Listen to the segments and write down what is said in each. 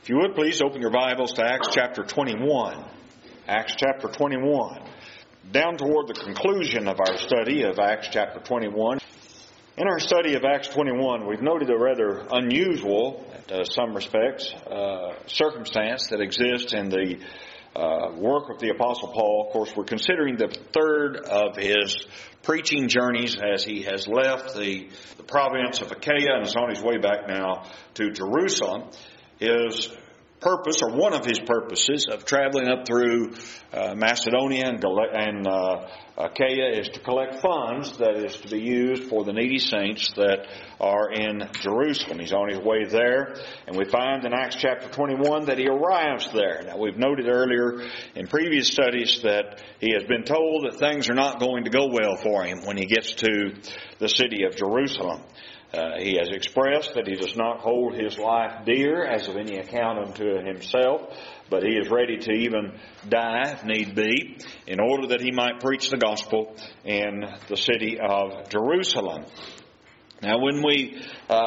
If you would, please open your Bibles to Acts chapter 21. Acts chapter 21. Down toward the conclusion of our study of Acts chapter 21. In our study of Acts 21, we've noted a rather unusual, some respects, circumstance that exists in the work of the Apostle Paul. Of course, we're considering the third of his preaching journeys as he has left the province of Achaia and is on his way back now to Jerusalem. His purpose, or one of his purposes, of traveling up through Macedonia and Achaia is to collect funds that is to be used for the needy saints that are in Jerusalem. He's on his way there, and we find in Acts chapter 21 that he arrives there. Now, we've noted earlier in previous studies that he has been told that things are not going to go well for him when he gets to the city of Jerusalem. He has expressed that he does not hold his life dear as of any account unto himself, but he is ready to even die, if need be, in order that he might preach the gospel in the city of Jerusalem. Now, when we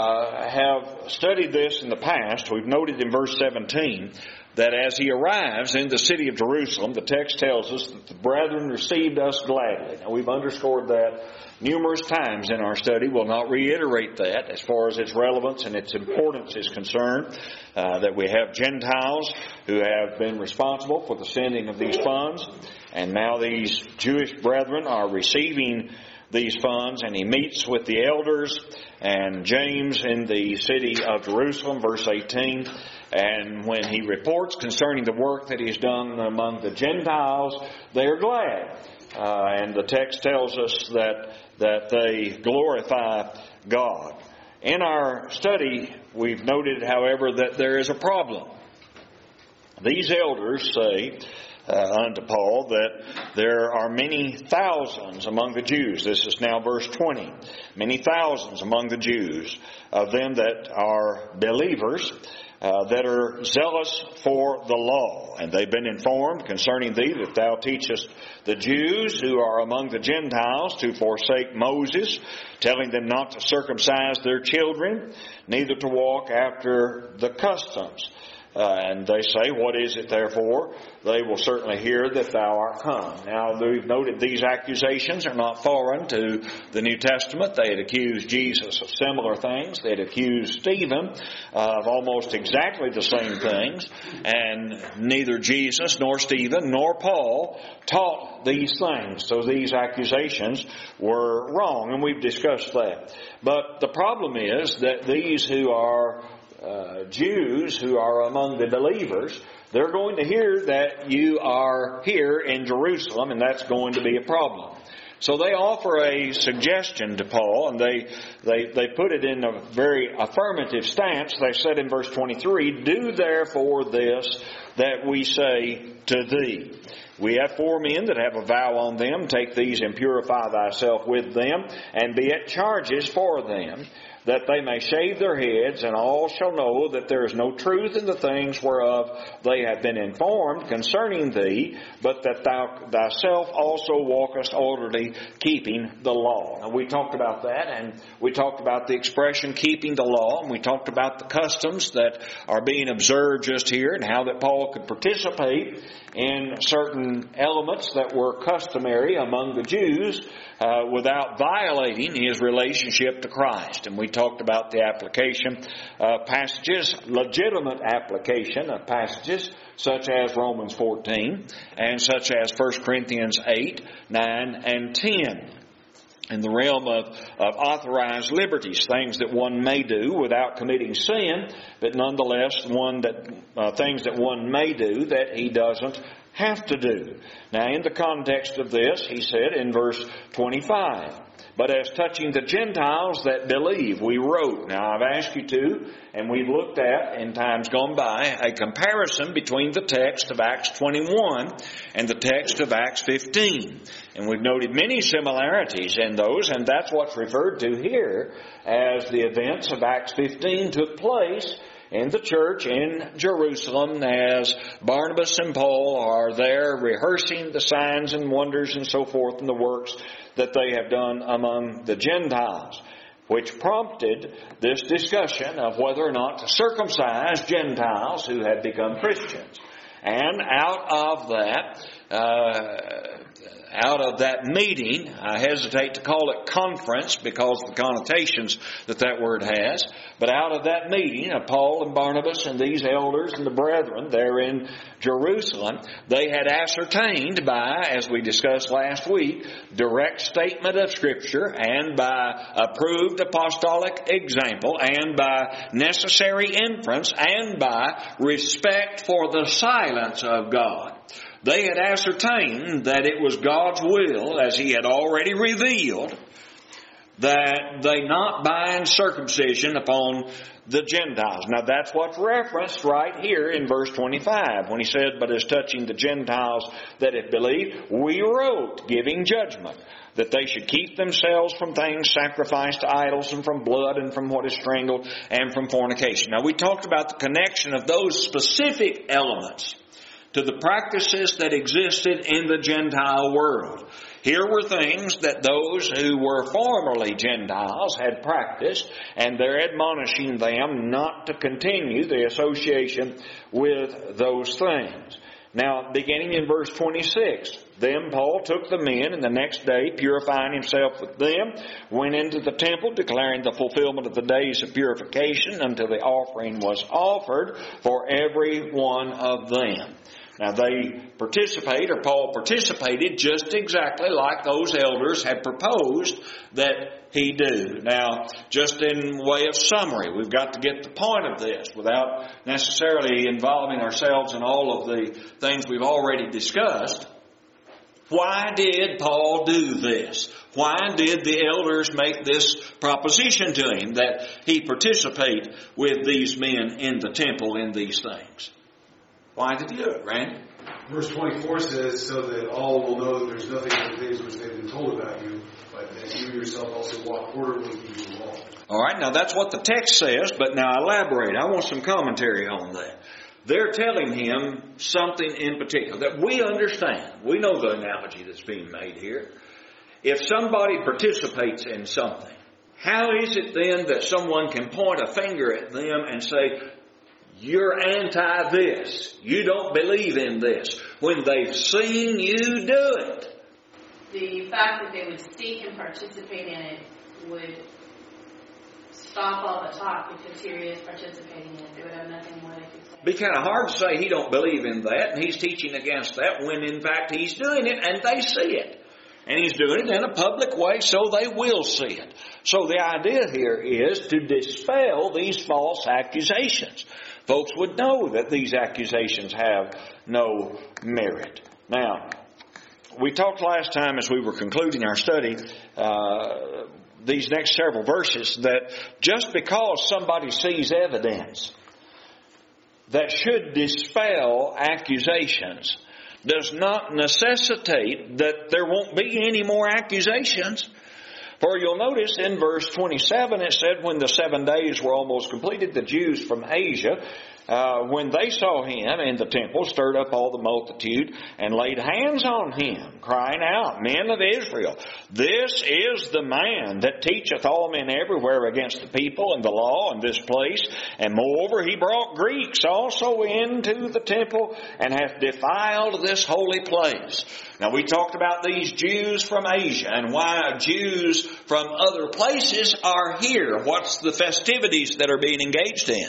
have studied this in the past, we've noted in verse 17 that as he arrives in the city of Jerusalem, the text tells us that the brethren received us gladly. Now, we've underscored that numerous times in our study. We'll not reiterate that as far as its relevance and its importance is concerned, that we have Gentiles who have been responsible for the sending of these funds, and now these Jewish brethren are receiving these funds, and he meets with the elders and James in the city of Jerusalem, verse 18, and when he reports concerning the work that he's done among the Gentiles, they are glad. And the text tells us that they glorify God. In our study, we've noted, however, that there is a problem. These elders say unto Paul that there are many thousands among the Jews. This is now verse 20. Many thousands among the Jews of them that are believers, that are zealous for the law. And they've been informed concerning thee that thou teachest the Jews who are among the Gentiles to forsake Moses, telling them not to circumcise their children, neither to walk after the customs. And they say, what is it therefore? They will certainly hear that thou art come. Now, we've noted these accusations are not foreign to the New Testament. They had accused Jesus of similar things. They had accused Stephen of almost exactly the same things. And neither Jesus nor Stephen nor Paul taught these things. So these accusations were wrong, and we've discussed that. But the problem is that these who are Jews who are among the believers, they're going to hear that you are here in Jerusalem, and that's going to be a problem. So they offer a suggestion to Paul, and they put it in a very affirmative stance. They said in verse 23, do therefore this that we say to thee. We have 4 men that have a vow on them. Take these and purify thyself with them, and be at charges for them, that they may shave their heads, and all shall know that there is no truth in the things whereof they have been informed concerning thee, but that thou thyself also walkest orderly, keeping the law. And we talked about that, and we talked about the expression keeping the law, and we talked about the customs that are being observed just here, and how that Paul could participate in certain elements that were customary among the Jews without violating his relationship to Christ. And we talked about the application of passages, legitimate application of passages such as Romans 14 and such as 1 Corinthians 8, 9, and 10. In the realm of authorized liberties, things that one may do without committing sin, but nonetheless things that one may do that he doesn't have to do. Now, in the context of this, he said in verse 25, but as touching the Gentiles that believe, we wrote. Now, I've asked you to, and we've looked at, in times gone by, a comparison between the text of Acts 21 and the text of Acts 15. And we've noted many similarities in those, and that's what's referred to here as the events of Acts 15 took place in the church in Jerusalem as Barnabas and Paul are there rehearsing the signs and wonders and so forth and the works that they have done among the Gentiles. which prompted this discussion of whether or not to circumcise Gentiles who had become Christians. And out of that meeting, I hesitate to call it conference because of the connotations that word has, but out of that meeting of Paul and Barnabas and these elders and the brethren there in Jerusalem, they had ascertained by, as we discussed last week, direct statement of Scripture and by approved apostolic example and by necessary inference and by respect for the silence of God. They had ascertained that it was God's will, as He had already revealed, that they not bind circumcision upon the Gentiles. Now that's what's referenced right here in verse 25 when he said, "But as touching the Gentiles that have believed, we wrote, giving judgment, that they should keep themselves from things sacrificed to idols and from blood and from what is strangled and from fornication." Now we talked about the connection of those specific elements to the practices that existed in the Gentile world. Here were things that those who were formerly Gentiles had practiced, and they're admonishing them not to continue the association with those things. Now, beginning in verse 26, "Then Paul took the men, and the next day, purifying himself with them, went into the temple, declaring the fulfillment of the days of purification until the offering was offered for every one of them." Now Paul participated just exactly like those elders had proposed that he do. Now, just in way of summary, we've got to get the point of this without necessarily involving ourselves in all of the things we've already discussed. Why did Paul do this? Why did the elders make this proposition to him that he participate with these men in the temple in these things? Why did he do it, Randy? Verse 24 says, "So that all will know that there's nothing in the things which they've been told about you, but that you yourself also walk orderly in the law." All right, now that's what the text says, but now elaborate. I want some commentary on that. They're telling him something in particular that we understand. We know the analogy that's being made here. If somebody participates in something, how is it then that someone can point a finger at them and say, "You're anti this. You don't believe in this," when they've seen you do it? The fact that they would seek and participate in it would stop all the talk because here he is participating in it. They would have nothing more they could say. It'd be kind of hard to say he don't believe in that and he's teaching against that when in fact he's doing it and they see it. And he's doing it in a public way so they will see it. So the idea here is to dispel these false accusations. Folks would know that these accusations have no merit. Now, we talked last time as we were concluding our study, these next several verses, that just because somebody sees evidence that should dispel accusations does not necessitate that there won't be any more accusations. For you'll notice in verse 27 it said, "When the 7 days were almost completed, the Jews from Asia, when they saw him in the temple, stirred up all the multitude and laid hands on him, crying out, 'Men of Israel, this is the man that teacheth all men everywhere against the people and the law in this place. And moreover, he brought Greeks also into the temple and hath defiled this holy place.'" Now we talked about these Jews from Asia and why Jews from other places are here. What's the festivities that are being engaged in?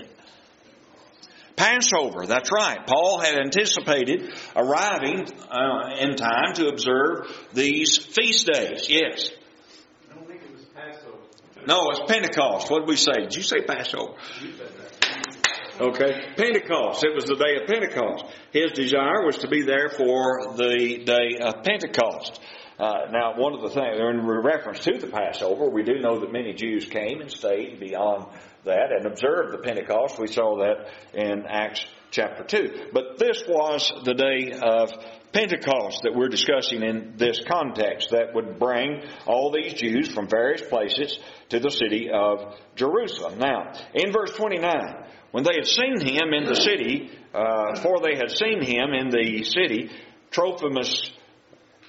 Passover, that's right. Paul had anticipated arriving in time to observe these feast days. Yes? I don't think it was Passover. No, it's Pentecost. What did we say? Did you say Passover? You said that. Okay, Pentecost. It was the day of Pentecost. His desire was to be there for the day of Pentecost. Now, one of the things, in reference to the Passover, we do know that many Jews came and stayed beyond that and observed the Pentecost. We saw that in Acts chapter 2. But this was the day of Pentecost that we're discussing in this context that would bring all these Jews from various places to the city of Jerusalem. Now, in verse 29, when they had seen him in the city, Trophimus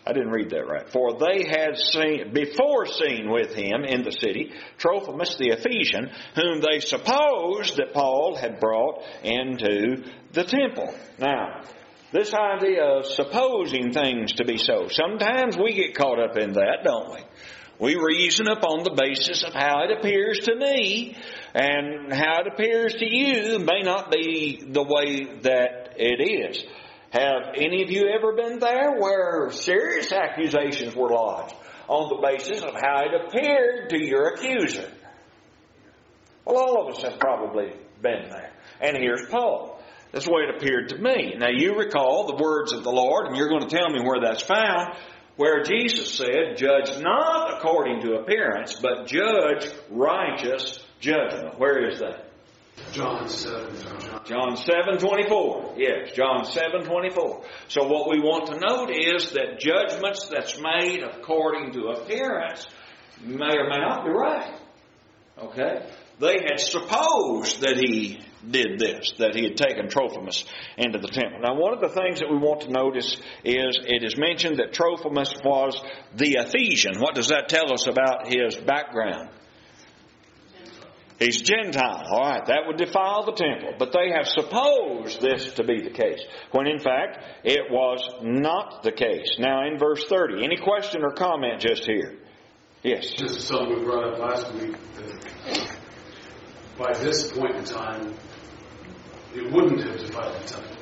I didn't read that right. For they had seen with him in the city Trophimus the Ephesian, whom they supposed that Paul had brought into the temple. Now, this idea of supposing things to be so, sometimes we get caught up in that, don't we? We reason upon the basis of how it appears to me, and how it appears to you may not be the way that it is. Have any of you ever been there where serious accusations were lodged on the basis of how it appeared to your accuser? Well, all of us have probably been there. And here's Paul. That's the way it appeared to me. Now, you recall the words of the Lord, and you're going to tell me where that's found, where Jesus said, "Judge not according to appearance, but judge righteous judgment." Where is that? John 7. John 7:24. Yes, John 7:24. So what we want to note is that judgments that's made according to appearance may or may not be right. Okay? They had supposed that he did this, that he had taken Trophimus into the temple. Now, one of the things that we want to notice is it is mentioned that Trophimus was the Ephesian. What does that tell us about his background? He's Gentile. All right, that would defile the temple. But they have supposed this to be the case, when in fact it was not the case. Now, in verse 30, any question or comment just here? Yes? Just something we brought up last week. That by this point in time, it wouldn't have defiled the temple.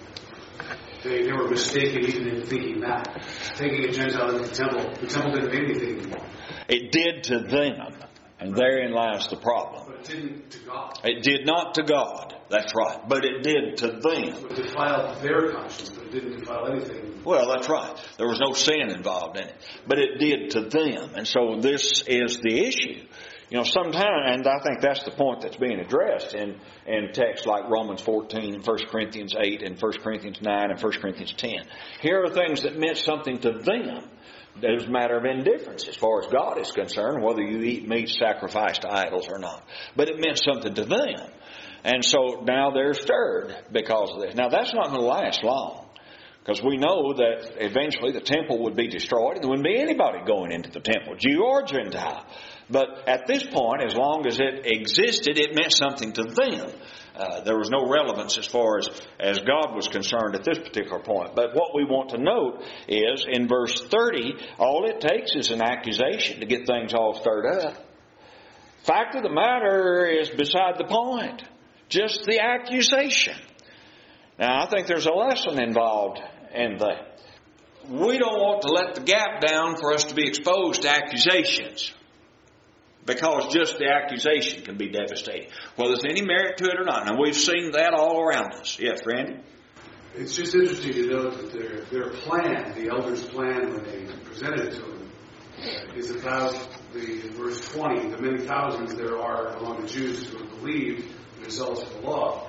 They were mistaken even in thinking that. Taking a Gentile into the temple didn't mean anything anymore. It did to them. And therein lies the problem. But it didn't to God. It did not to God. That's right. But it did to them. So it defiled their conscience, but it didn't defile anything. Well, that's right. There was no sin involved in it. But it did to them. And so this is the issue. You know, sometimes, and I think that's the point that's being addressed in texts like Romans 14 and 1 Corinthians 8 and 1 Corinthians 9 and 1 Corinthians 10. Here are things that meant something to them. It was a matter of indifference as far as God is concerned, whether you eat meat sacrificed to idols or not. But it meant something to them. And so now they're stirred because of this. Now that's not going to last long, because we know that eventually the temple would be destroyed and there wouldn't be anybody going into the temple, Jew or Gentile. But at this point, as long as it existed, it meant something to them. There was no relevance as far as God was concerned at this particular point. But what we want to note is in verse 30, all it takes is an accusation to get things all stirred up. Fact of the matter is beside the point. Just the accusation. Now, I think there's a lesson involved in that. We don't want to let the gap down for us to be exposed to accusations, because just the accusation can be devastating, whether there's any merit to it or not. Now, we've seen that all around us. Yes, Randy? It's just interesting to note that their plan, the elders' plan when they presented it to them, is about the verse 20, the many thousands there are among the Jews who have believed and are zealous for the law.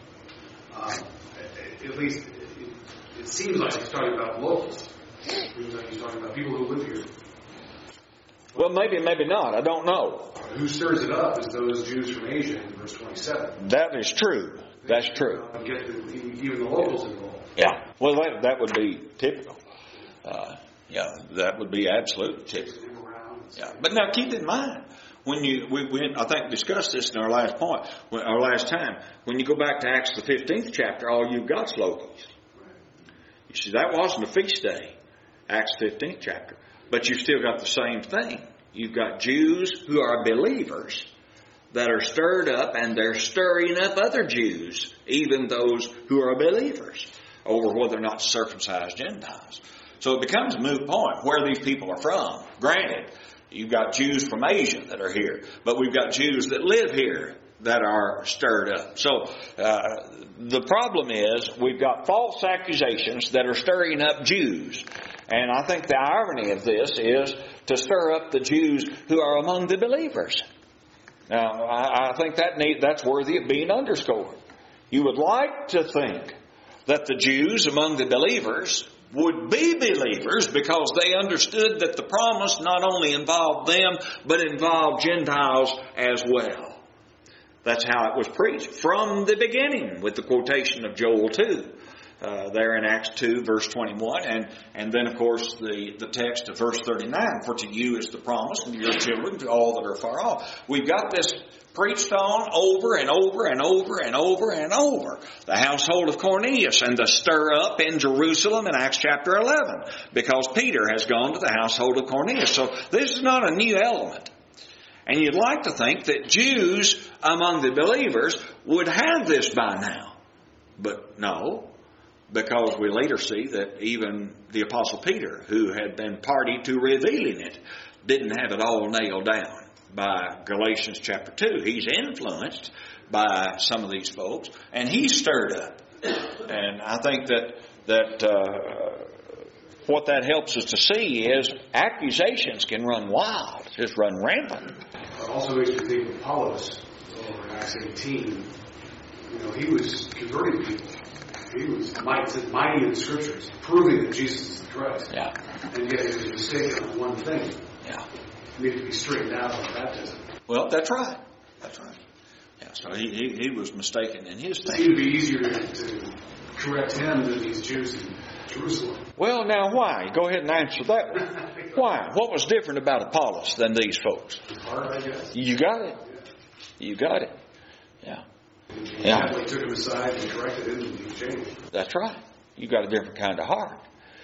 At least it seems like he's talking about locals. It seems like he's talking about people who live here. Well, maybe not. I don't know. Who stirs it up is those Jews from Asia in verse 27. That is true. That's true. Get even the locals involved. Yeah. Well, that would be typical. That would be absolutely typical. Yeah. But now keep in mind, when we I think discussed this in our last point, our last time, when you go back to Acts the 15th chapter, all you've got is locals. You see, that wasn't a feast day, Acts 15th chapter. But you've still got the same thing. You've got Jews who are believers that are stirred up, and they're stirring up other Jews, even those who are believers, over whether or not circumcised Gentiles. So it becomes a moot point where these people are from. Granted, you've got Jews from Asia that are here, but we've got Jews that live here that are stirred up. So the problem is we've got false accusations that are stirring up Jews. And I think the irony of this is to stir up the Jews who are among the believers. Now, I think that's worthy of being underscored. You would like to think that the Jews among the believers would be believers because they understood that the promise not only involved them, but involved Gentiles as well. That's how it was preached from the beginning with the quotation of Joel 2. there in Acts 2, verse 21. And then, of course, the text of verse 39, for to you is the promise, and to your children, to all that are far off. We've got this preached on over and over and over and over and over. The household of Cornelius and the stir up in Jerusalem in Acts chapter 11, because Peter has gone to the household of Cornelius. So this is not a new element. And you'd like to think that Jews among the believers would have this by now. But no, because we later see that even the Apostle Peter, who had been party to revealing it, didn't have it all nailed down by Galatians chapter 2. He's influenced by some of these folks, and he's stirred up. And I think that what that helps us to see is accusations can run wild, just run rampant. It also makes me think of Apollos over in Acts 18. He was converting people. He was mighty in the Scriptures, proving that Jesus is the Christ. Yeah. And yet he was mistaken on one thing. Yeah. He needed to be straightened out on baptism. Well, that's right. That's right. Yeah, so he was mistaken in his It thing. seemed to be easier to correct him than these Jews in Jerusalem. Well, now why? Go ahead and answer that one. Why? What was different about Apollos than these folks? Hard, I guess. You got it. You got it. Yeah. He Yeah. definitely took him aside and corrected him, and he changed. That's right. You got a different kind of heart.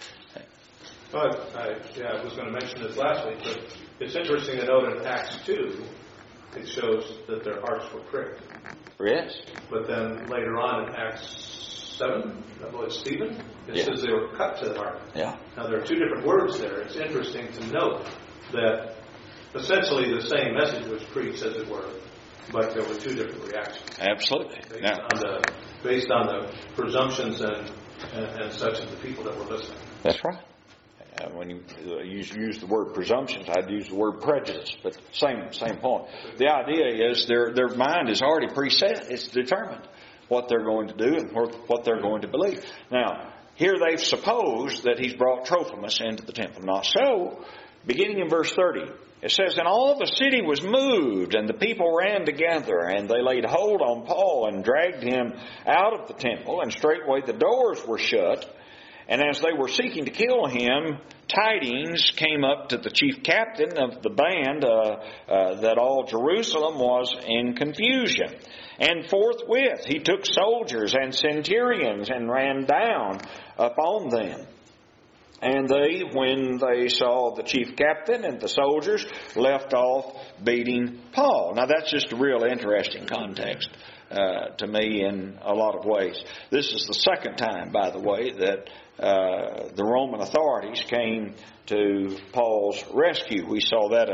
But I was going to mention this last week, but it's interesting to note in Acts 2, it shows that their hearts were pricked. Yes. But then later on in Acts 7, I believe Stephen, it says they were cut to the heart. Yeah. Now there are two different words there. It's interesting to note that essentially the same message was preached, as it were, but there were two different reactions. Absolutely. Based on the presumptions and such of the people that were listening. That's right. When you use the word presumptions, I'd use the word prejudice, but same point. The idea is their mind is already preset. It's determined what they're going to do and what they're going to believe. Now, here they've supposed that he's brought Trophimus into the temple. Not so. Beginning in verse 30, it says, and all the city was moved, and the people ran together, and they laid hold on Paul and dragged him out of the temple, and straightway the doors were shut. And as they were seeking to kill him, tidings came up to the chief captain of the band that all Jerusalem was in confusion. And forthwith he took soldiers and centurions and ran down upon them. And they, when they saw the chief captain and the soldiers, left off beating Paul. Now that's just a real interesting context to me in a lot of ways. This is the second time, by the way, that the Roman authorities came to Paul's rescue. We saw that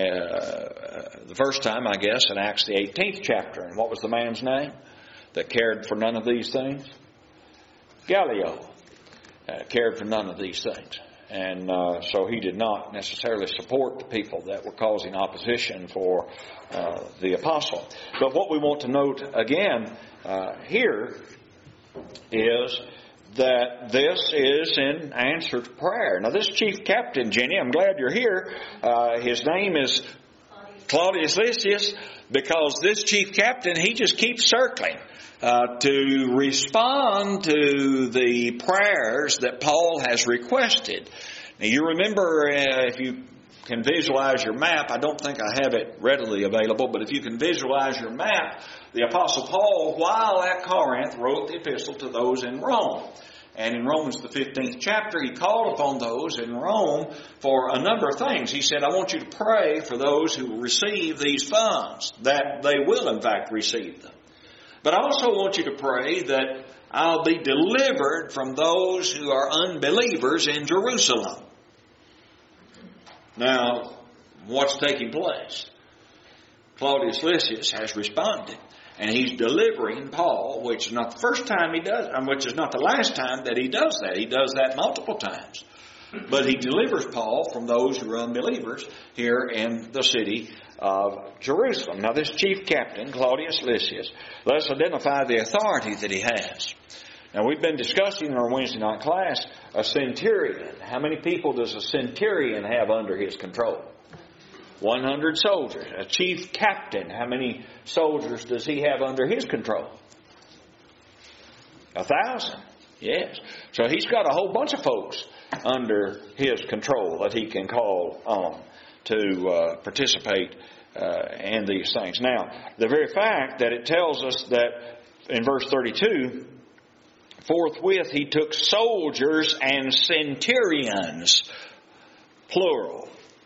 the first time, I guess, in Acts the 18th chapter. And what was the man's name that cared for none of these things? Gallio. Cared for none of these things. And so he did not necessarily support the people that were causing opposition for the apostle. But what we want to note again here is that this is in answer to prayer. Now this chief captain, Jenny, I'm glad you're here. His name is Claudius Lysias, because this chief captain, he just keeps circling to respond to the prayers that Paul has requested. Now you remember, if you can visualize your map, I don't think I have it readily available, but if you can visualize your map, the Apostle Paul, while at Corinth, wrote the epistle to those in Rome. And in Romans the 15th chapter, he called upon those in Rome for a number of things. He said, I want you to pray for those who will receive these funds, that they will in fact receive them. But I also want you to pray that I'll be delivered from those who are unbelievers in Jerusalem. Now, what's taking place? Claudius Lysias has responded, and he's delivering Paul, which is not the first time he does, which is not the last time that he does that. He does that multiple times. But he delivers Paul from those who are unbelievers here in the city of Jerusalem. Now this chief captain, Claudius Lysias, let's identify the authority that he has. Now we've been discussing in our Wednesday night class a centurion. How many people does a centurion have under his control? 100 soldiers. A chief captain, how many soldiers does he have under his control? 1,000. Yes. So he's got a whole bunch of folks under his control that he can call on to participate in these things. Now, the very fact that it tells us that in verse 32, forthwith he took soldiers and centurions, plural.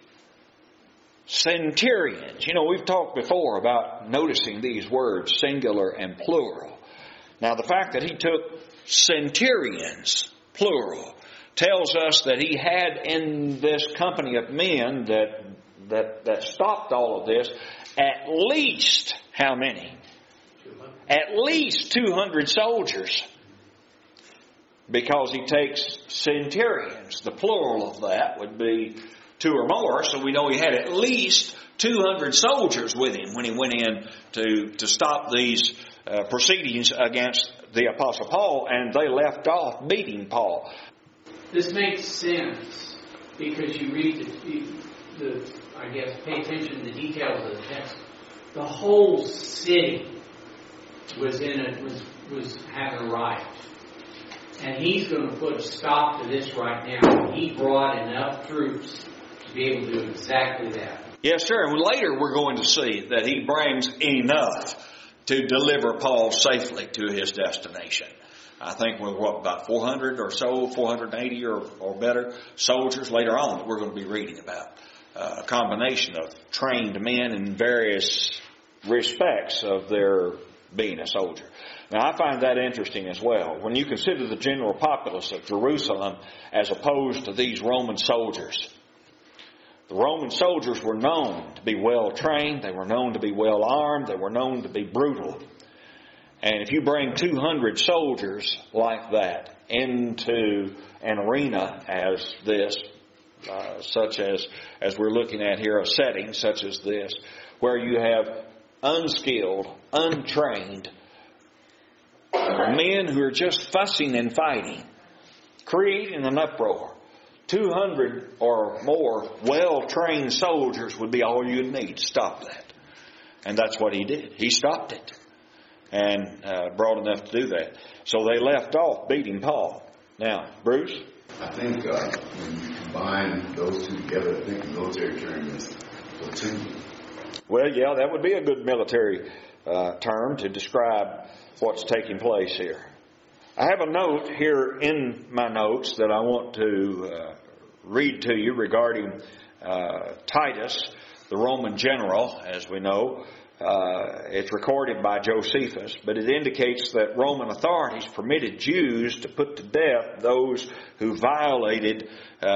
Centurions. You know, we've talked before about noticing these words, singular and plural. Now, the fact that he took centurions, plural, tells us that he had in this company of men that stopped all of this at least how many? At least 200 soldiers. Because he takes centurions. The plural of that would be 2 or more, so we know he had at least 200 soldiers with him when he went in to stop these proceedings against the Apostle Paul, and they left off beating Paul. This makes sense because you read the I guess, pay attention to the details of the text. The whole city was having a riot. And he's going to put a stop to this right now. He brought enough troops to be able to do exactly that. Yes, sir. And later we're going to see that he brings enough to deliver Paul safely to his destination. I think with about 400 or so, 480 or better soldiers later on that we're going to be reading about. A combination of trained men in various respects of their being a soldier. Now, I find that interesting as well. When you consider the general populace of Jerusalem as opposed to these Roman soldiers, the Roman soldiers were known to be well trained, they were known to be well armed, they were known to be brutal. And if you bring 200 soldiers like that into an arena as this, such as we're looking at here, a setting such as this, where you have unskilled, untrained men who are just fussing and fighting, creating an uproar. 200 or more well-trained soldiers would be all you'd need to stop that. And that's what he did. He stopped it and brought enough to do that. So they left off beating Paul. Now, Bruce? I think when you combine those two together, I think the military term is platoon. Well, yeah, that would be a good military term to describe what's taking place here. I have a note here in my notes that I want to read to you regarding Titus, the Roman general, as we know. It's recorded by Josephus, but it indicates that Roman authorities permitted Jews to put to death those who violated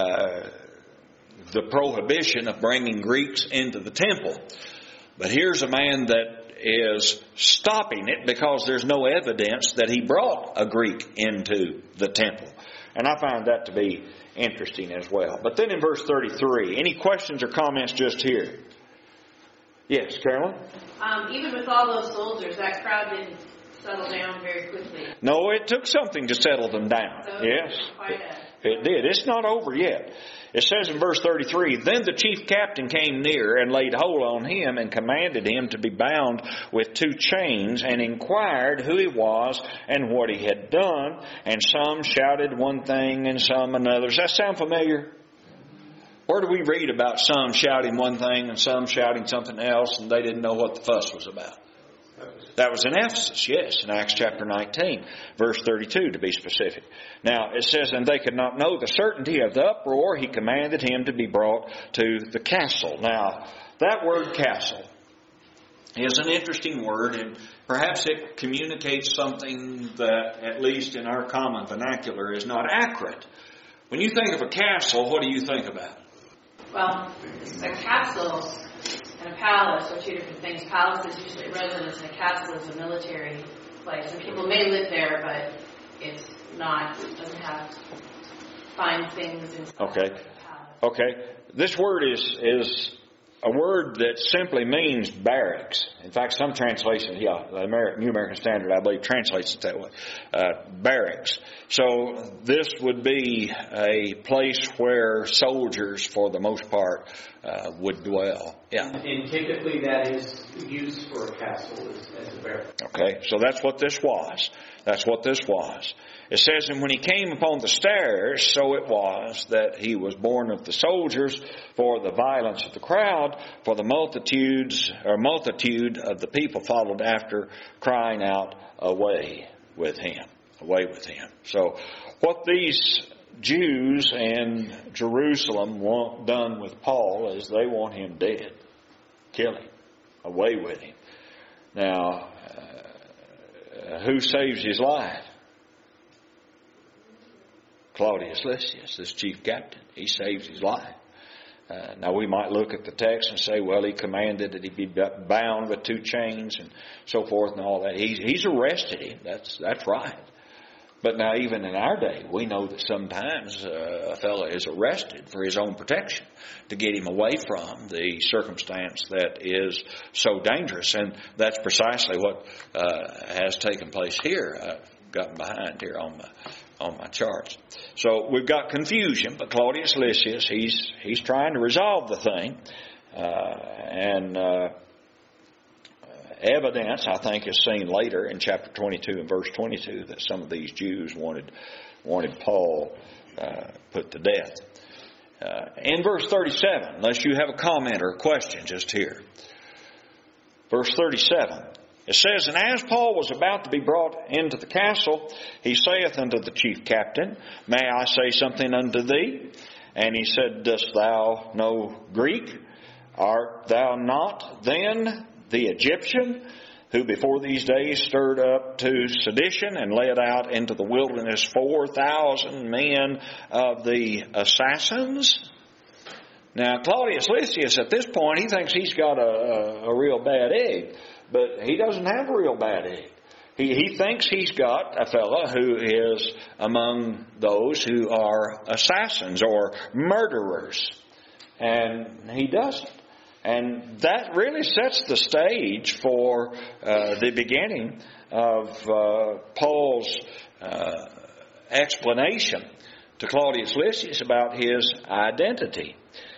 the prohibition of bringing Greeks into the temple. But here's a man that is stopping it because there's no evidence that he brought a Greek into the temple. And I find that to be interesting as well. But then in verse 33, any questions or comments just here? Yes, Carolyn? Even with all those soldiers, that crowd didn't settle down very quickly. No, it took something to settle them down. So yes, it did. It's not over yet. It says in verse 33, Then the chief captain came near and laid hold on him and commanded him to be bound with 2 chains and inquired who he was and what he had done. And some shouted one thing and some another. Does that sound familiar? Where do we read about some shouting one thing and some shouting something else and they didn't know what the fuss was about? That was in Ephesus, yes, in Acts chapter 19, verse 32 to be specific. Now, it says, And they could not know the certainty of the uproar. He commanded him to be brought to the castle. Now, that word castle is an interesting word, and perhaps it communicates something that, at least in our common vernacular, is not accurate. When you think of a castle, what do you think about? Well, a castle and a palace are 2 different things. Palace is usually a residence, and a castle is a military place. And people may live there, but it doesn't have fine things inside. Okay. Okay. This word is a word that simply means barracks. In fact, some translations, the New American Standard, I believe, translates it that way. Barracks. So this would be a place where soldiers, for the most part, would dwell. Yeah. And typically that is used for a castle as a barrack. Okay, so that's what this was. That's what this was. It says, and when he came upon the stairs, so it was that he was born of the soldiers, for the violence of the crowd, for the multitude of the people followed after, crying out, away with him. Away with him. So what these Jews in Jerusalem want done with Paul is they want him dead. Kill him. Away with him. Now, who saves his life? Claudius Lysias, this chief captain. He saves his life. Now we might look at the text and say, well, he commanded that he be bound with 2 chains and so forth and all that. He's arrested him. That's right. But now even in our day, we know that sometimes a fellow is arrested for his own protection to get him away from the circumstance that is so dangerous. And that's precisely what has taken place here. I've gotten behind here on my charts. So we've got confusion, but Claudius Lysias, he's trying to resolve the thing. Evidence, I think, is seen later in chapter 22 and verse 22 that some of these Jews wanted Paul put to death. In verse 37, unless you have a comment or a question just here. Verse 37, it says, and as Paul was about to be brought into the castle, he saith unto the chief captain, may I say something unto thee? And he said, dost thou know Greek? Art thou not then the Egyptian, who before these days stirred up to sedition and led out into the wilderness 4,000 men of the assassins? Now, Claudius Lysias, at this point, he thinks he's got a real bad egg, but he doesn't have a real bad egg. He thinks he's got a fellow who is among those who are assassins or murderers, and he doesn't. And that really sets the stage for the beginning of Paul's explanation to Claudius Lysias about his identity.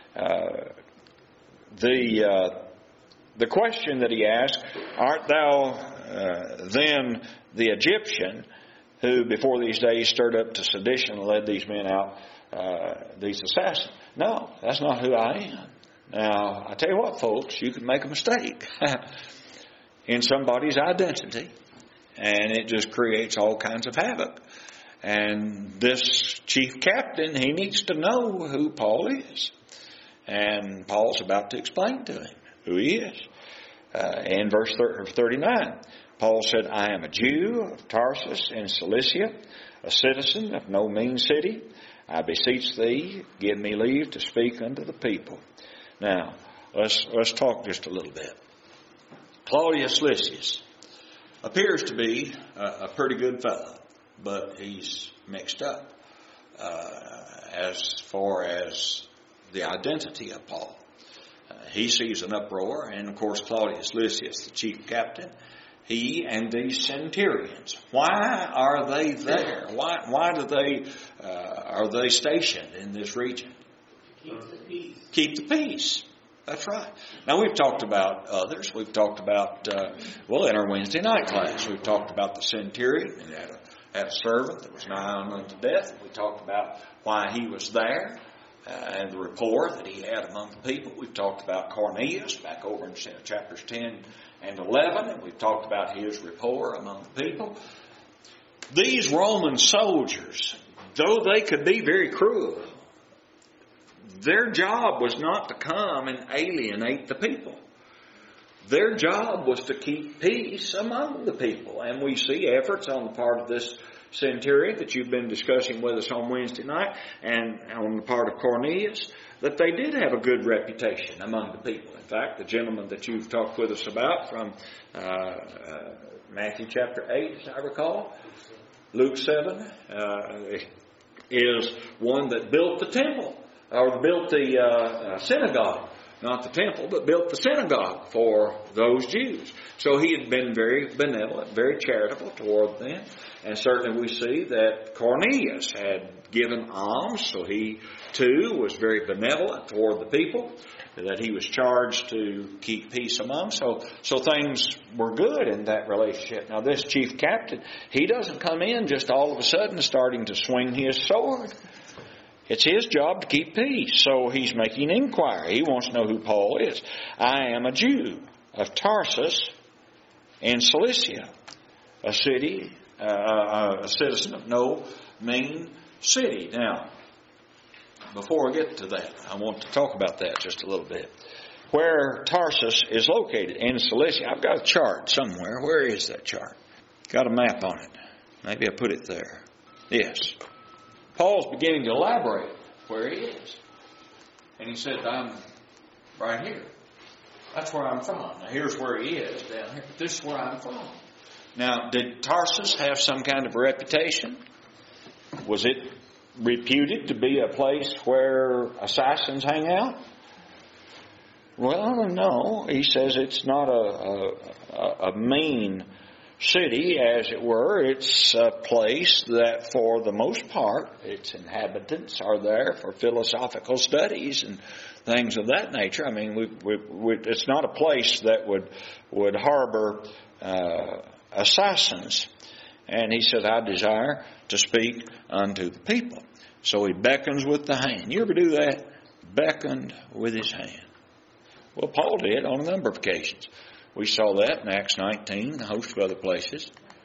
The question that he asked, art thou then the Egyptian who before these days stirred up to sedition and led these men out, these assassins? No, that's not who I am. Now, I tell you what, folks, you can make a mistake in somebody's identity, and it just creates all kinds of havoc. And this chief captain, he needs to know who Paul is. And Paul's about to explain to him who he is. In verse 39, Paul said, I am a Jew of Tarsus in Cilicia, a citizen of no mean city. I beseech thee, give me leave to speak unto the people. Now, let's talk just a little bit. Claudius Lysias appears to be a pretty good fellow, but he's mixed up as far as the identity of Paul. He sees an uproar, and of course Claudius Lysias, the chief captain, he and these centurions. Why are they there? Why do they are they stationed in this region? Keep the peace. Keep the peace. That's right. Now, we've talked about others. We've talked about, in our Wednesday night class, we've talked about the centurion who had a servant that was nigh unto death. We talked about why he was there and the rapport that he had among the people. We've talked about Cornelius back over in chapters 10 and 11, and we've talked about his rapport among the people. These Roman soldiers, though they could be very cruel, their job was not to come and alienate the people. Their job was to keep peace among the people. And we see efforts on the part of this centurion that you've been discussing with us on Wednesday night, and on the part of Cornelius, that they did have a good reputation among the people. In fact, the gentleman that you've talked with us about from Matthew chapter 8, as I recall, Luke 7, is one that built the temple. Or built the synagogue, not the temple, but built the synagogue for those Jews. So he had been very benevolent, very charitable toward them. And certainly we see that Cornelius had given alms, so he too was very benevolent toward the people. that he was charged to keep peace among. So things were good in that relationship. Now this chief captain, he doesn't come in just all of a sudden starting to swing his sword. It's his job to keep peace. So he's making inquiry. He wants to know who Paul is. I am a Jew of Tarsus in Cilicia, a city, a citizen of no mean city. Now, before I get to that, I want to talk about that just a little bit. Where Tarsus is located in Cilicia, I've got a chart somewhere. Where is that chart? Got a map on it. Maybe I put it there. Yes. Paul's beginning to elaborate where he is. And he said, I'm right here. That's where I'm from. Now here's where he is down here. But this is where I'm from. Now, did Tarsus have some kind of reputation? Was it reputed to be a place where assassins hang out? Well, no. He says it's not a mean city, as it were. It's a place that, for the most part, its inhabitants are there for philosophical studies and things of that nature. I mean, it's not a place that would harbor assassins. And he said, I desire to speak unto the people. So he beckons with the hand. You ever do that? Beckoned with his hand. Well, Paul did on a number of occasions. We saw that in Acts 19, a host of other places.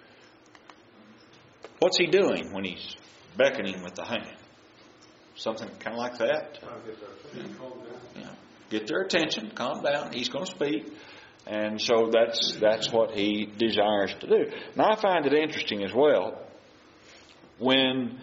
What's he doing when he's beckoning with the hand? Something kind of like that? Yeah. Get their attention, calm down, he's going to speak. And so that's what he desires to do. Now I find it interesting as well when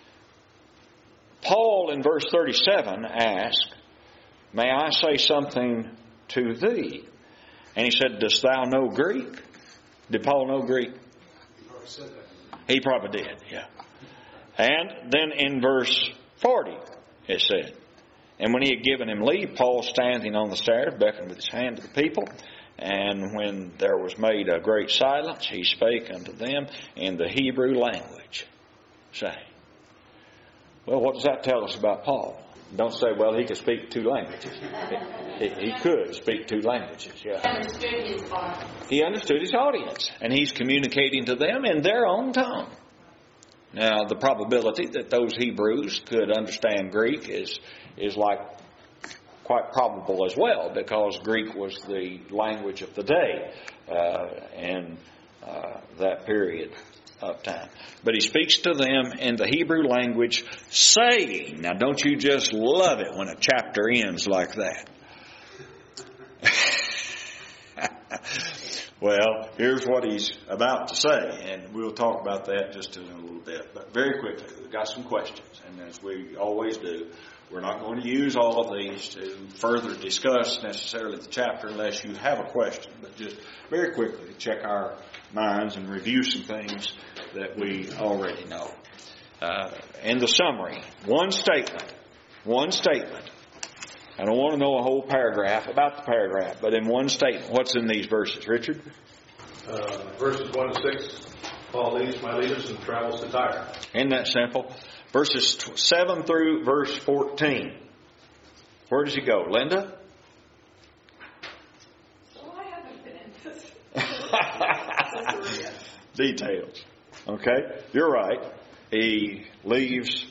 Paul in verse 37 asked, may I say something to thee? And he said, dost thou know Greek? Did Paul know Greek? He probably said that. He probably did, yeah. And then in verse 40 it said, and when he had given him leave, Paul standing on the stairs beckoned with his hand to the people. And when there was made a great silence, he spake unto them in the Hebrew language, saying, well, what does that tell us about Paul? Don't say, well, he could speak two languages. He could speak two languages, yeah. He understood his audience, and he's communicating to them in their own tongue. Now, the probability that those Hebrews could understand Greek is like quite probable as well, because Greek was the language of the day in that period of time. But he speaks to them in the Hebrew language, saying, now don't you just love it when a chapter ends like that? Well, here's what he's about to say, and we'll talk about that just in a little bit. But very quickly, we've got some questions, and as we always do, we're not going to use all of these to further discuss necessarily the chapter unless you have a question. But just very quickly, check our minds and review some things that we already know. In the summary, one statement. I don't want to know a whole paragraph about the paragraph, but in one statement, what's in these verses, Richard? Verses 1 to 6, Paul leaves Miletus and travels to Tyre. Isn't that simple? Verses 7 through verse 14. Where does he go? Linda? Well, I haven't been in this. Details. Okay, you're right. He leaves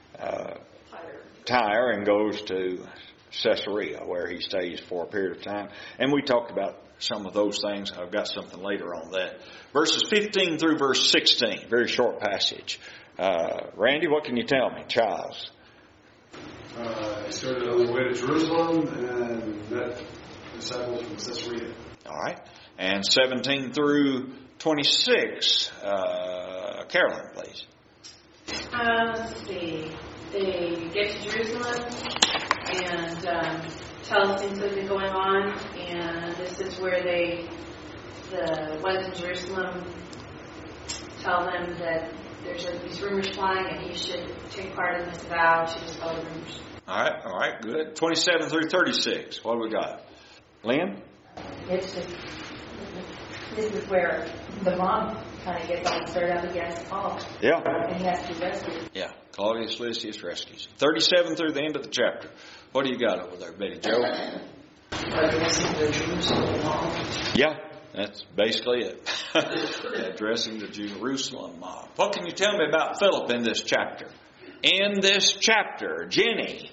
Tyre and goes to Caesarea, where he stays for a period of time. And we talked about some of those things. I've got something later on that. Verses 15 through verse 16, very short passage. Randy, what can you tell me? Charles. I started on the way to Jerusalem and met disciples from Caesarea. All right. And 17 through 26, Carolyn, please. Let's see. They get to Jerusalem and tell us things that have been going on, and this is where the ones in Jerusalem tell them that there's these rumors flying and he should take part in this vow to dispel the rumors. All right, good. 27 through 36, what do we got? Lynn? This is where the mom kind of gets all stirred up against Paul. Yeah. And he has to be rescued. Yeah. Claudius Lysias rescues him. 37 through the end of the chapter. What do you got over there, Betty Joe? Addressing the Jerusalem mob. Yeah, that's basically it. Addressing the Jerusalem mob. What can you tell me about Philip in this chapter? In this chapter, Jenny.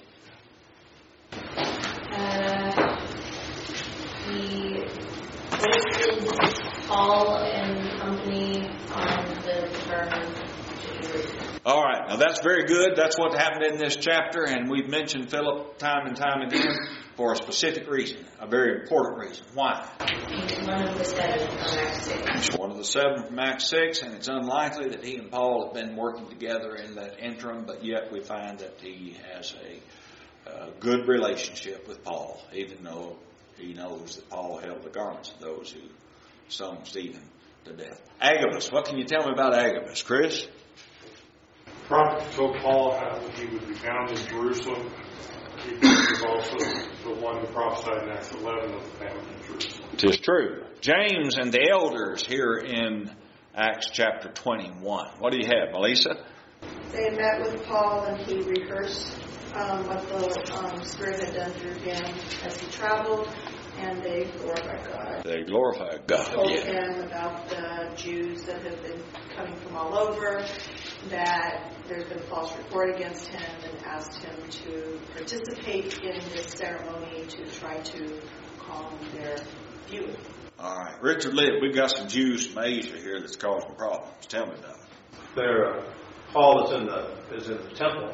He wasted Paul and company on the return to Jerusalem. All right, now that's very good. That's what happened in this chapter, and we've mentioned Philip time and time again for a specific reason, a very important reason. Why? He's one of the 7 from Acts 6. He's one of the 7 from Acts 6, and it's unlikely that he and Paul have been working together in that interim, but yet we find that he has a good relationship with Paul, even though he knows that Paul held the garments of those who stoned Stephen to death. Agabus, what can you tell me about Agabus, Chris? The prophet told Paul how he would be bound in Jerusalem. He was also the one who prophesied in Acts 11 of the bound in Jerusalem. It is true. James and the elders here in Acts chapter 21. What do you have, Melissa? They met with Paul and he rehearsed what the Spirit had done through him as he traveled, and they glorified God. They glorified God, Told yeah. him about the Jews that have been coming from all over, that there's been false report against him, and asked him to participate in this ceremony to try to calm their view. All right. Richard Litt, we've got some Jews from Asia here that's causing problems. Tell me about it. Paul is in the temple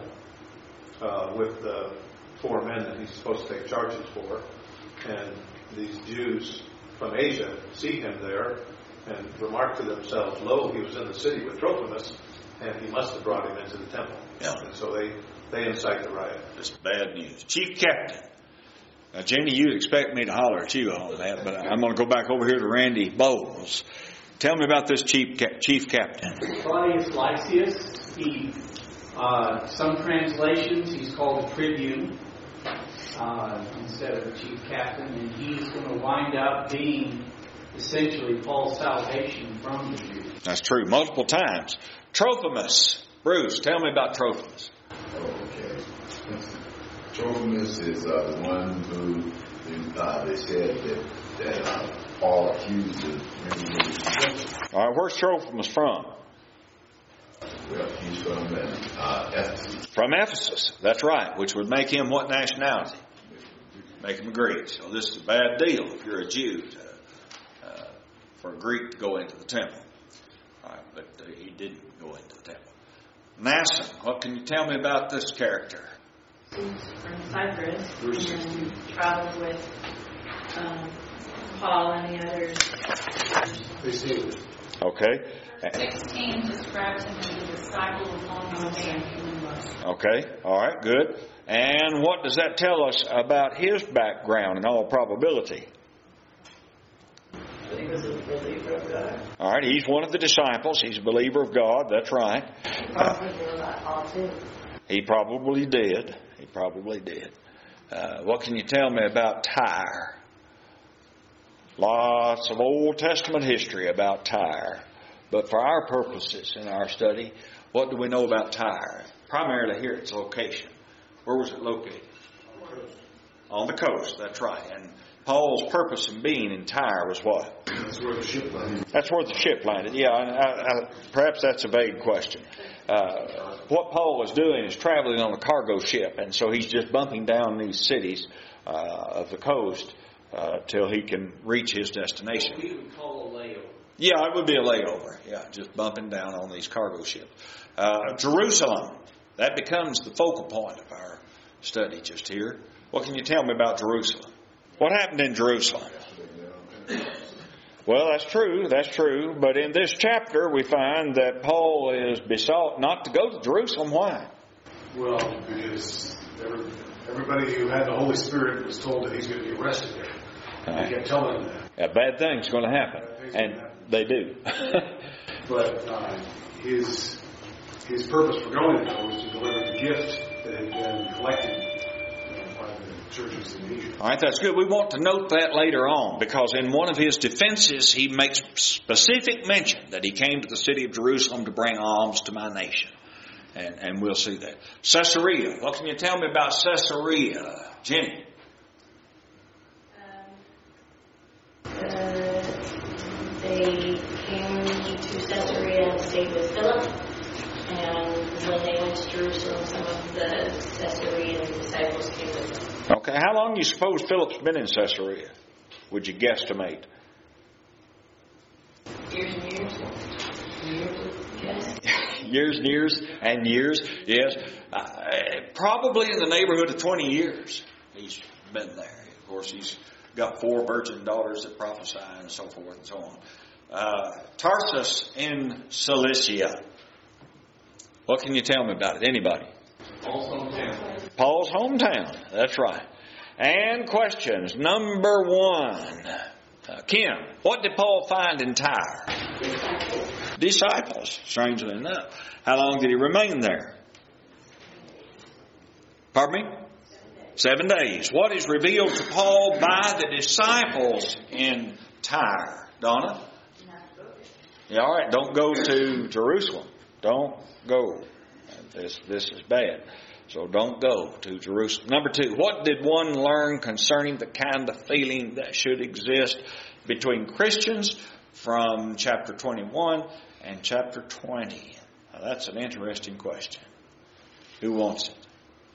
with the 4 men that he's supposed to take charges for, and these Jews from Asia see him there and remark to themselves, "Lo, he was in the city with Trophimus, and he must have brought him into the temple." Yeah. And so they incite the riot. Just bad news. Chief Captain. Now, Jenny, you'd expect me to holler at you on that, but I'm going to go back over here to Randy Bowles. Tell me about this Chief Captain. Claudius Lysias. He, some translations, he's called a tribune instead of a chief captain, and he's going to wind up being essentially Paul's salvation from the Jews. That's true. Multiple times. Trophimus. Bruce, tell me about Trophimus. Okay. Trophimus is the one who they said that Paul accused of bringing him. All right, where's Trophimus from? Well, he's from Ephesus. From Ephesus. That's right, which would make him what nationality? Make him a Greek. So this is a bad deal if you're a Jew for a Greek to go into the temple. All right, but he didn't go into the temple. Mnason, what can you tell me about this character? He's from Cyprus and traveled with Paul and the others. Okay. 16 describes him as a disciple of long standing. Okay. All right. Good. And what does that tell us about his background in all probability? He was a believer of God. All right. He's one of the disciples. He's a believer of God. That's right. He probably knew about Paul too. He probably did. He probably did. What can you tell me about Tyre? Lots of Old Testament history about Tyre. But for our purposes in our study, what do we know about Tyre? Primarily here its location. Where was it located? On the coast, that's right. And Paul's purpose in being in Tyre was what? That's where the ship landed. That's where the ship landed. Yeah, and perhaps that's a vague question. What Paul is doing is traveling on a cargo ship, and so he's just bumping down these cities of the coast till he can reach his destination. What we would call a layover. Yeah, it would be a layover. Yeah, just bumping down on these cargo ships. Jerusalem, that becomes the focal point of our study just here. What can you tell me about Jerusalem? What happened in Jerusalem? Well, that's true. But in this chapter, we find that Paul is besought not to go to Jerusalem. Why? Well, because everybody who had the Holy Spirit was told that he's going to be arrested there. He kept telling them that. A bad thing's going to happen. And they do. But his purpose for going there was to deliver the gift that had been collected by the churches in Asia. All right, that's good. We want to note that later on, because in one of his defenses, he makes specific mention that he came to the city of Jerusalem to bring alms to my nation. And we'll see that. Caesarea. What can you tell me about Caesarea? Jenny? They came to Caesarea and stayed with Philip. And when they went to Jerusalem, some of the Caesarean disciples came with them. Okay, how long do you suppose Philip's been in Caesarea? Would you guesstimate? Years and years. Yes. Years and years and years, yes. Probably in the neighborhood of 20 years he's been there. Of course, he's got 4 virgin daughters that prophesy and so forth and so on. Tarsus in Cilicia. What can you tell me about it? Anybody? Paul's hometown. Paul's hometown. That's right. And questions. Number 1. Kim, what did Paul find in Tyre? Disciples, strangely enough. How long did he remain there? Pardon me? 7 days. What is revealed to Paul by the disciples in Tyre? Donna? Yeah, all right. Don't go to Jerusalem. Don't go. This is bad. So don't go to Jerusalem. Number 2, what did one learn concerning the kind of feeling that should exist between Christians from chapter 21 and chapter 20? Now, that's an interesting question. Who wants it?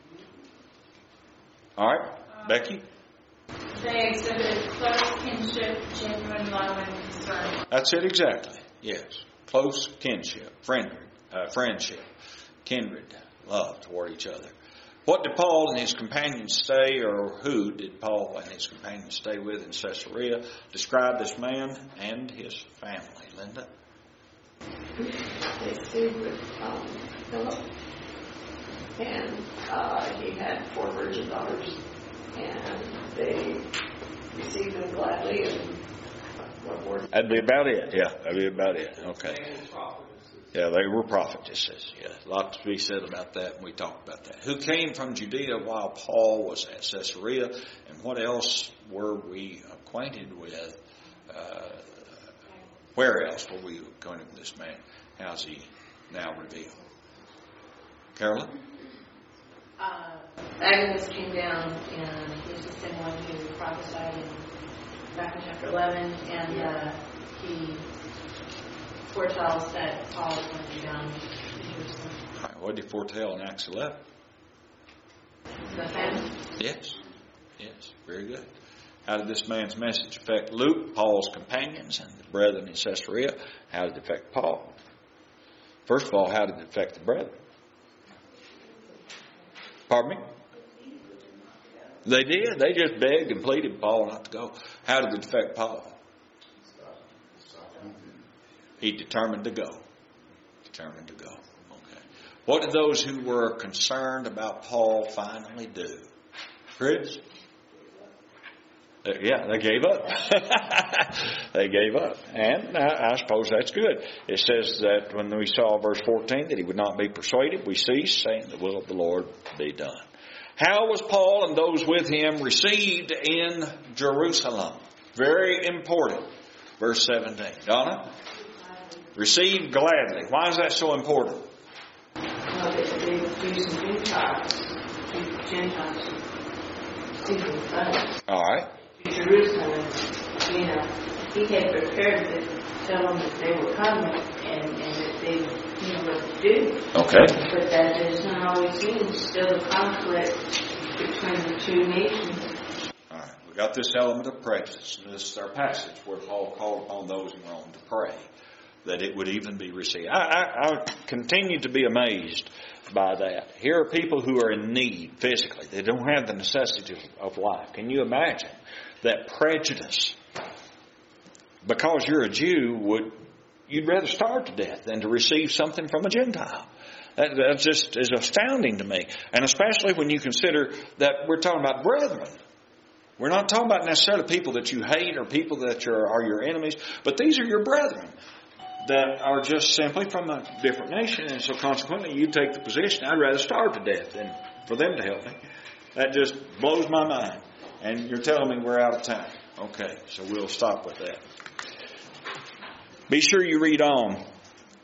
All right, Becky? They exhibited close kinship, genuine love, and concern. That's it exactly. Yes. Close kinship, friendship, kindred, love toward each other. What did Paul and his companions stay, or who did Paul and his companions stay with in Caesarea? Describe this man and his family. Linda? They stayed with Philip, and he had 4 virgin daughters, and they received them gladly. And what more? That'd be about it. Yeah, that'd be about it. Okay. Yeah, they were prophetesses. Yeah, a lot to be said about that, and we talked about that. Who came from Judea while Paul was at Caesarea, and what else were we acquainted with? Where else were we acquainted with this man? How's he now revealed? Carolyn? Agabus came down, and he's the same one who prophesied back in chapter 11, and he foretells that Paul is going to be down in Jerusalem. All right, what did he foretell in Acts 11? The famine? Yes, very good. How did this man's message affect Luke, Paul's companions, and the brethren in Caesarea? How did it affect Paul? First of all, how did it affect the brethren? Pardon me? They did. They just begged and pleaded Paul not to go. How did it affect Paul? He determined to go. Okay. What did those who were concerned about Paul finally do? Chris? Yeah, they gave up. They gave up. And I suppose that's good. It says that when we saw verse 14 that he would not be persuaded, we ceased, saying the will of the Lord be done. How was Paul and those with him received in Jerusalem? Very important. Verse 17. Donna? Received gladly. Why is that so important? Well, they were using Gentiles. All right. Jerusalem, he had prepared to tell them that they were coming and that they knew what to do. Okay. But that does not always mean still a conflict between the two nations. All right. We got this element of prejudice. This is our passage where Paul called upon those in Rome to pray that it would even be received. I continue to be amazed by that. Here are people who are in need physically. They don't have the necessities of life. Can you imagine that prejudice? Because you're a Jew, you'd rather starve to death than to receive something from a Gentile. That just is astounding to me. And especially when you consider that we're talking about brethren. We're not talking about necessarily people that you hate or people that are your enemies, but these are your brethren that are just simply from a different nation. And so consequently, you take the position, I'd rather starve to death than for them to help me. That just blows my mind. And you're telling me we're out of time. Okay, so we'll stop with that. Be sure you read on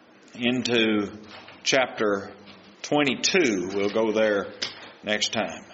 into chapter 22. We'll go there next time.